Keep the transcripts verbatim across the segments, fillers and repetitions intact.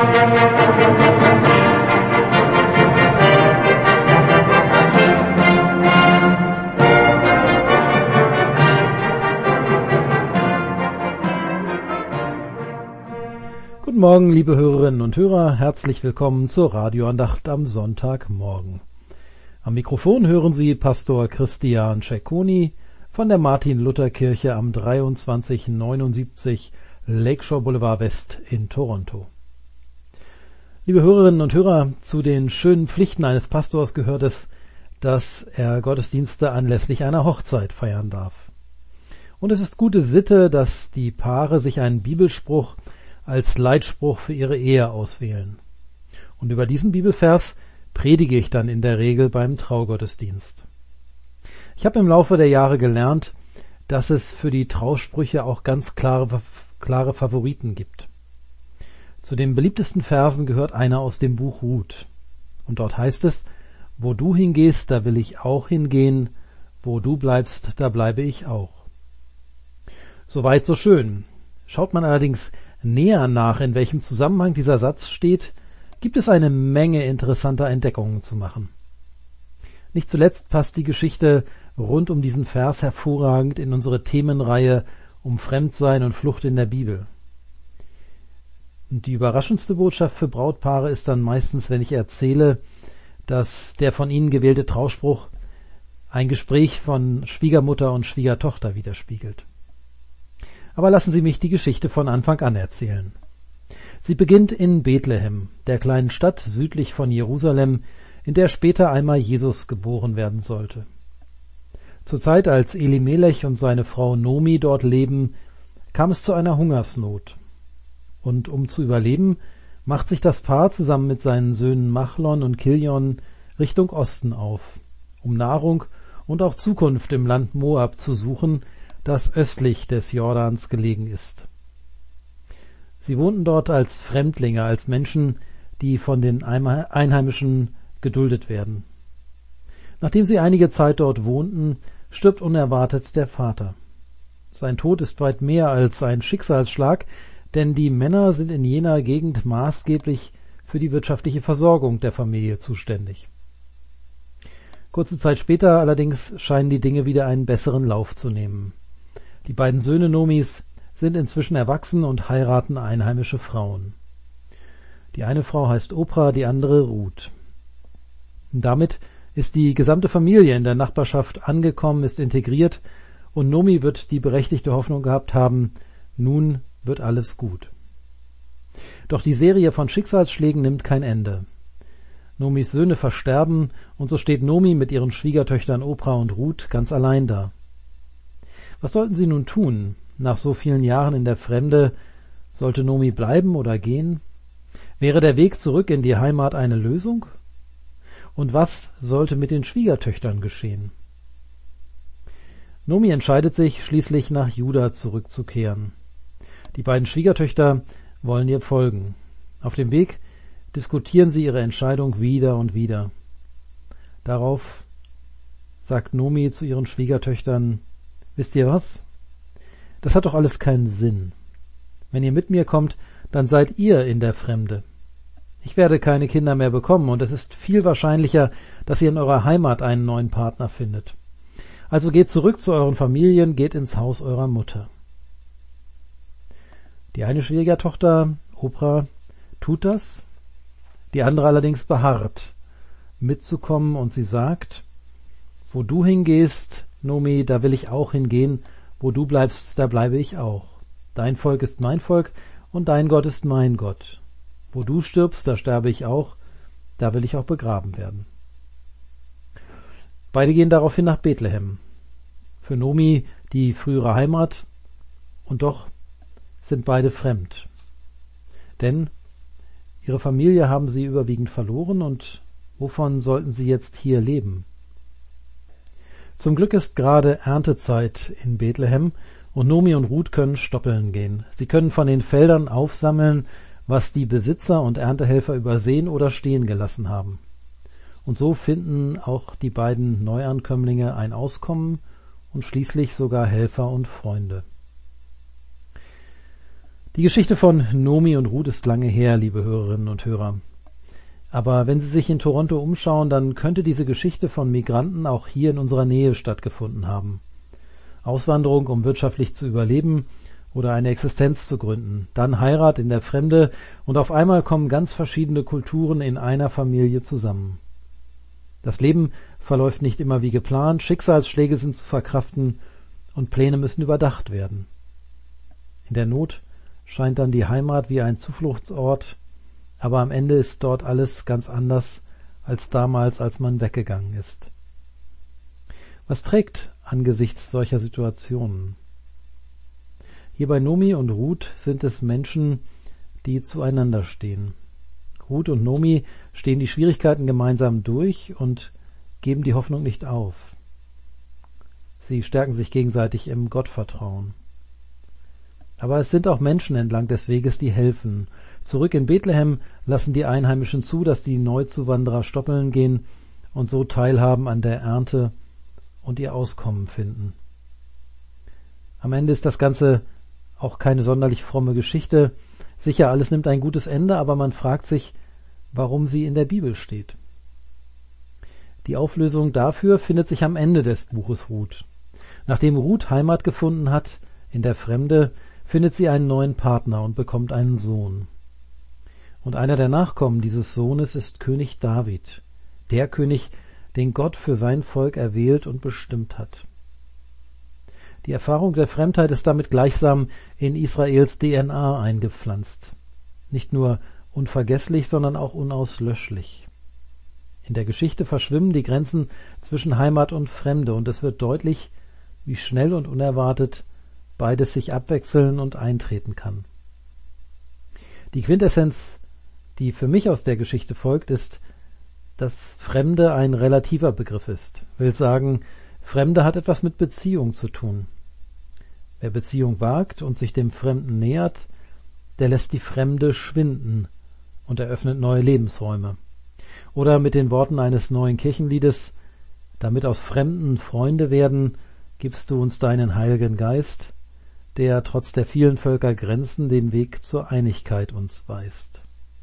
Guten Morgen, liebe Hörerinnen und Hörer, herzlich willkommen zur Radioandacht am Sonntagmorgen. Am Mikrofon hören Sie Pastor Christian Cecconi von der Martin-Luther-Kirche am dreiundzwanzig neunundsiebzig Lakeshore Boulevard West in Toronto. Liebe Hörerinnen und Hörer, zu den schönen Pflichten eines Pastors gehört es, dass er Gottesdienste anlässlich einer Hochzeit feiern darf. Und es ist gute Sitte, dass die Paare sich einen Bibelspruch als Leitspruch für ihre Ehe auswählen. Und über diesen Bibelvers predige ich dann in der Regel beim Traugottesdienst. Ich habe im Laufe der Jahre gelernt, dass es für die Trausprüche auch ganz klare, klare Favoriten gibt. Zu den beliebtesten Versen gehört einer aus dem Buch Ruth. Und dort heißt es: Wo du hingehst, da will ich auch hingehen, wo du bleibst, da bleibe ich auch. Soweit so schön. Schaut man allerdings näher nach, in welchem Zusammenhang dieser Satz steht, gibt es eine Menge interessanter Entdeckungen zu machen. Nicht zuletzt passt die Geschichte rund um diesen Vers hervorragend in unsere Themenreihe um Fremdsein und Flucht in der Bibel. Und die überraschendste Botschaft für Brautpaare ist dann meistens, wenn ich erzähle, dass der von ihnen gewählte Trauspruch ein Gespräch von Schwiegermutter und Schwiegertochter widerspiegelt. Aber lassen Sie mich die Geschichte von Anfang an erzählen. Sie beginnt in Bethlehem, der kleinen Stadt südlich von Jerusalem, in der später einmal Jesus geboren werden sollte. Zur Zeit, als Elimelech und seine Frau Nomi dort leben, kam es zu einer Hungersnot. Und um zu überleben, macht sich das Paar zusammen mit seinen Söhnen Machlon und Kilion Richtung Osten auf, um Nahrung und auch Zukunft im Land Moab zu suchen, das östlich des Jordans gelegen ist. Sie wohnten dort als Fremdlinge, als Menschen, die von den Einheimischen geduldet werden. Nachdem sie einige Zeit dort wohnten, stirbt unerwartet der Vater. Sein Tod ist weit mehr als ein Schicksalsschlag, denn die Männer sind in jener Gegend maßgeblich für die wirtschaftliche Versorgung der Familie zuständig. Kurze Zeit später allerdings scheinen die Dinge wieder einen besseren Lauf zu nehmen. Die beiden Söhne Nomis sind inzwischen erwachsen und heiraten einheimische Frauen. Die eine Frau heißt Oprah, die andere Ruth. Und damit ist die gesamte Familie in der Nachbarschaft angekommen, ist integriert, und Nomi wird die berechtigte Hoffnung gehabt haben, nun wird alles gut. Doch die Serie von Schicksalsschlägen nimmt kein Ende. Nomis Söhne versterben, und so steht Nomi mit ihren Schwiegertöchtern Oprah und Ruth ganz allein da. Was sollten sie nun tun? Nach so vielen Jahren in der Fremde, sollte Nomi bleiben oder gehen? Wäre der Weg zurück in die Heimat eine Lösung? Und was sollte mit den Schwiegertöchtern geschehen? Nomi entscheidet sich, schließlich nach Juda zurückzukehren. Die beiden Schwiegertöchter wollen ihr folgen. Auf dem Weg diskutieren sie ihre Entscheidung wieder und wieder. Darauf sagt Nomi zu ihren Schwiegertöchtern: Wisst ihr was? Das hat doch alles keinen Sinn. Wenn ihr mit mir kommt, dann seid ihr in der Fremde. Ich werde keine Kinder mehr bekommen, und es ist viel wahrscheinlicher, dass ihr in eurer Heimat einen neuen Partner findet. Also geht zurück zu euren Familien, geht ins Haus eurer Mutter. Die eine Schwiegertochter, Oprah, tut das, die andere allerdings beharrt, mitzukommen, und sie sagt: Wo du hingehst, Nomi, da will ich auch hingehen, wo du bleibst, da bleibe ich auch. Dein Volk ist mein Volk und dein Gott ist mein Gott. Wo du stirbst, da sterbe ich auch, da will ich auch begraben werden. Beide gehen daraufhin nach Bethlehem. Für Nomi die frühere Heimat, und doch sind beide fremd. Denn ihre Familie haben sie überwiegend verloren, und wovon sollten sie jetzt hier leben? Zum Glück ist gerade Erntezeit in Bethlehem, und Nomi und Ruth können stoppeln gehen. Sie können von den Feldern aufsammeln, was die Besitzer und Erntehelfer übersehen oder stehen gelassen haben. Und so finden auch die beiden Neuankömmlinge ein Auskommen und schließlich sogar Helfer und Freunde. Die Geschichte von Nomi und Ruth ist lange her, liebe Hörerinnen und Hörer. Aber wenn Sie sich in Toronto umschauen, dann könnte diese Geschichte von Migranten auch hier in unserer Nähe stattgefunden haben. Auswanderung, um wirtschaftlich zu überleben oder eine Existenz zu gründen. Dann Heirat in der Fremde und auf einmal kommen ganz verschiedene Kulturen in einer Familie zusammen. Das Leben verläuft nicht immer wie geplant, Schicksalsschläge sind zu verkraften und Pläne müssen überdacht werden. In der Not scheint dann die Heimat wie ein Zufluchtsort, aber am Ende ist dort alles ganz anders als damals, als man weggegangen ist. Was trägt angesichts solcher Situationen? Hier bei Nomi und Ruth sind es Menschen, die zueinander stehen. Ruth und Nomi stehen die Schwierigkeiten gemeinsam durch und geben die Hoffnung nicht auf. Sie stärken sich gegenseitig im Gottvertrauen. Aber es sind auch Menschen entlang des Weges, die helfen. Zurück in Bethlehem lassen die Einheimischen zu, dass die Neuzuwanderer stoppeln gehen und so teilhaben an der Ernte und ihr Auskommen finden. Am Ende ist das Ganze auch keine sonderlich fromme Geschichte. Sicher, alles nimmt ein gutes Ende, aber man fragt sich, warum sie in der Bibel steht. Die Auflösung dafür findet sich am Ende des Buches Ruth. Nachdem Ruth Heimat gefunden hat in der Fremde, findet sie einen neuen Partner und bekommt einen Sohn. Und einer der Nachkommen dieses Sohnes ist König David, der König, den Gott für sein Volk erwählt und bestimmt hat. Die Erfahrung der Fremdheit ist damit gleichsam in Israels D N A eingepflanzt. Nicht nur unvergesslich, sondern auch unauslöschlich. In der Geschichte verschwimmen die Grenzen zwischen Heimat und Fremde und es wird deutlich, wie schnell und unerwartet beides sich abwechseln und eintreten kann. Die Quintessenz, die für mich aus der Geschichte folgt, ist, dass Fremde ein relativer Begriff ist. Will sagen, Fremde hat etwas mit Beziehung zu tun. Wer Beziehung wagt und sich dem Fremden nähert, der lässt die Fremde schwinden und eröffnet neue Lebensräume. Oder mit den Worten eines neuen Kirchenliedes, damit aus Fremden Freunde werden, gibst du uns deinen Heiligen Geist, der trotz der vielen Völker Grenzen den Weg zur Einigkeit uns weist.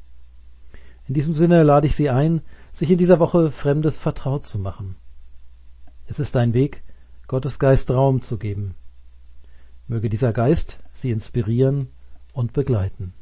In diesem Sinne lade ich Sie ein, sich in dieser Woche Fremdes vertraut zu machen. Es ist ein Weg, Gottes Geist Raum zu geben. Möge dieser Geist Sie inspirieren und begleiten.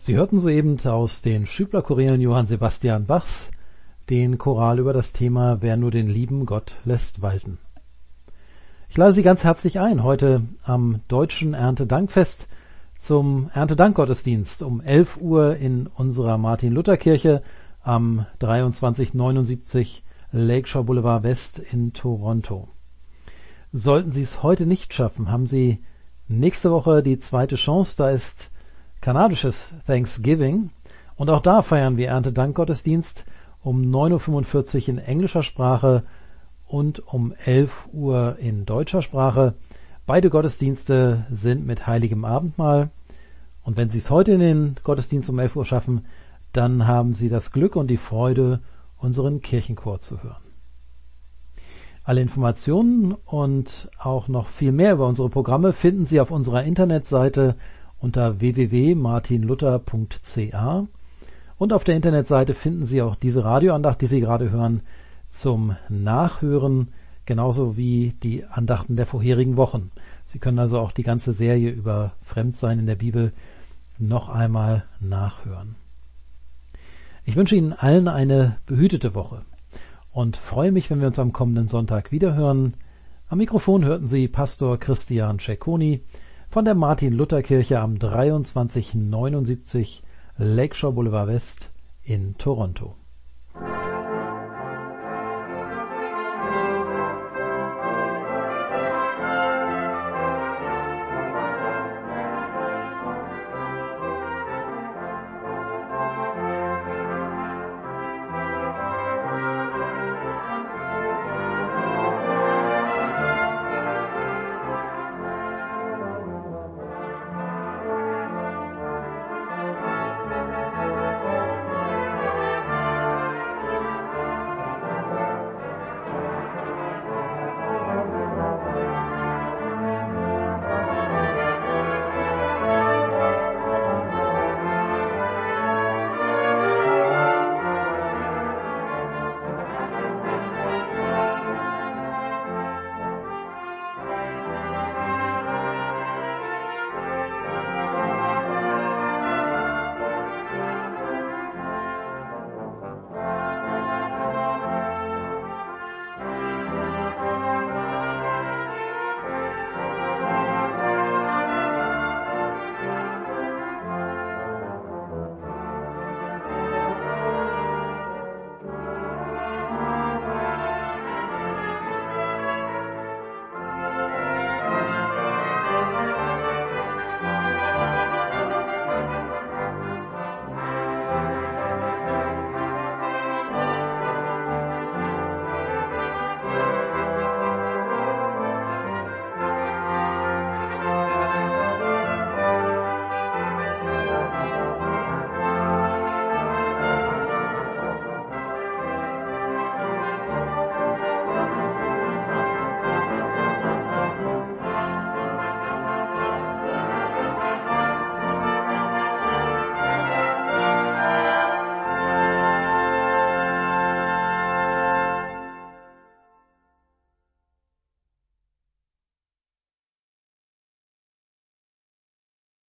Sie hörten soeben aus den Schübler-Chorälen Johann Sebastian Bachs den Choral über das Thema Wer nur den lieben Gott lässt walten. Ich lade Sie ganz herzlich ein, heute am deutschen Erntedankfest zum Erntedankgottesdienst um elf Uhr in unserer Martin-Luther-Kirche am dreiundzwanzig neunundsiebzig Lakeshore Boulevard West in Toronto. Sollten Sie es heute nicht schaffen, haben Sie nächste Woche die zweite Chance. Da ist kanadisches Thanksgiving und auch da feiern wir Erntedankgottesdienst um neun Uhr fünfundvierzig in englischer Sprache und um elf Uhr in deutscher Sprache. Beide Gottesdienste sind mit heiligem Abendmahl. Und wenn Sie es heute in den Gottesdienst um elf Uhr schaffen, dann haben Sie das Glück und die Freude, unseren Kirchenchor zu hören. Alle Informationen und auch noch viel mehr über unsere Programme finden Sie auf unserer Internetseite unter w w w punkt martin luther punkt c a und auf der Internetseite finden Sie auch diese Radioandacht, die Sie gerade hören, zum Nachhören, genauso wie die Andachten der vorherigen Wochen. Sie können also auch die ganze Serie über Fremdsein in der Bibel noch einmal nachhören. Ich wünsche Ihnen allen eine behütete Woche und freue mich, wenn wir uns am kommenden Sonntag wiederhören. Am Mikrofon hörten Sie Pastor Christian Cecconi von der Martin-Luther-Kirche am dreiundzwanzig neunundsiebzig Lakeshore Boulevard West in Toronto.